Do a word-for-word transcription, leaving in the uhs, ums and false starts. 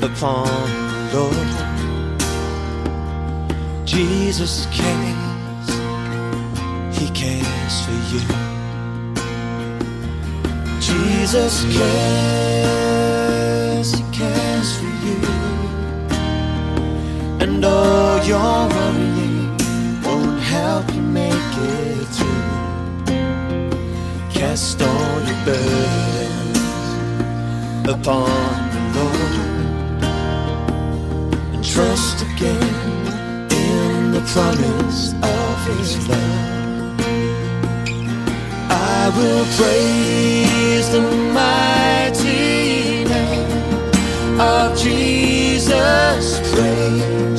upon the Lord. Jesus cares, He cares for you. Jesus cares, He cares for you. And all your worrying won't help you make it through. Cast all your burdens upon the Lord and trust again in the promise of His love. I will praise the mighty name of Jesus. Praise